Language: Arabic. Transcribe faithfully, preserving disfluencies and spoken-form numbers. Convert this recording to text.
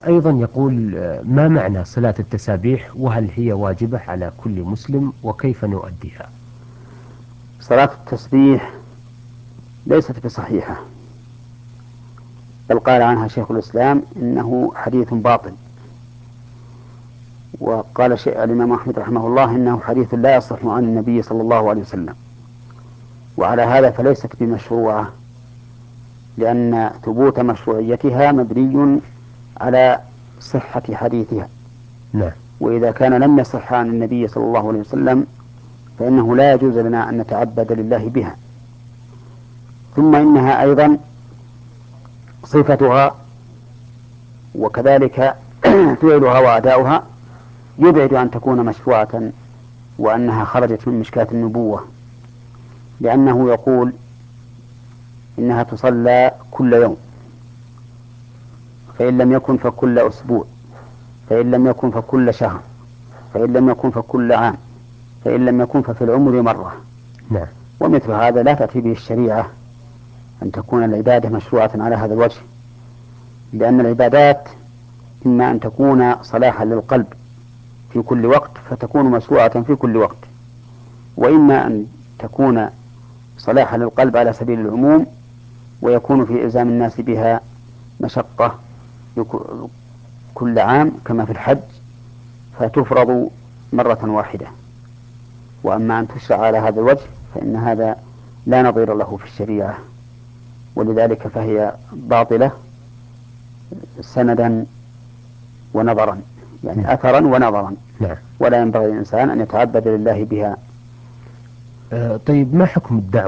أيضا يقول آه، ما معنى صلاة التسابيح وهل هي واجبة على كل مسلم وكيف نؤديها؟ صلاة التسبيح ليست بصحيحة، بل قال عنها شيخ الإسلام إنه حديث باطل. وقال شيء الإمام أحمد رحمه الله إنه حديث لا يصح عن النبي صلى الله عليه وسلم، وعلى هذا فليست بمشروعة، لأن ثبوت مشروعيتها مبني على صحة حديثها. نعم. وإذا كان لم يصح عن النبي صلى الله عليه وسلم فإنه لا يجوز لنا أن نتعبد لله بها. ثم إنها أيضا صفتها وكذلك فعلها وأداؤها يبعد أن تكون مشروعة وأنها خرجت من مشكاة النبوة، لأنه يقول إنها تصلى كل يوم، فإن لم يكن فكل أسبوع، فإن لم يكن فكل شهر، فإن لم يكن فكل عام، فإن لم يكن ففي العمر مرة. نعم. ومثل هذا لا تأتي به الشريعة أن تكون العبادة مشروعة على هذا الوجه، لأن العبادات إما أن تكون صلاحا للقلب في كل وقت فتكون مشروعة في كل وقت، وإما أن تكون صلاحا للقلب على سبيل العموم ويكون في إلزام الناس بها مشقة كل عام كما في الحج فتفرض مرة واحدة. وأما أن تشرع على هذا الوجه فإن هذا لا نظير له في الشريعة، ولذلك فهي باطلة سندا ونظرا، نعم. يعني أثرا ونظرا، نعم. ولا ينبغي للإنسان أن يتعبد لله بها. آه، طيب ما حكم الدعوة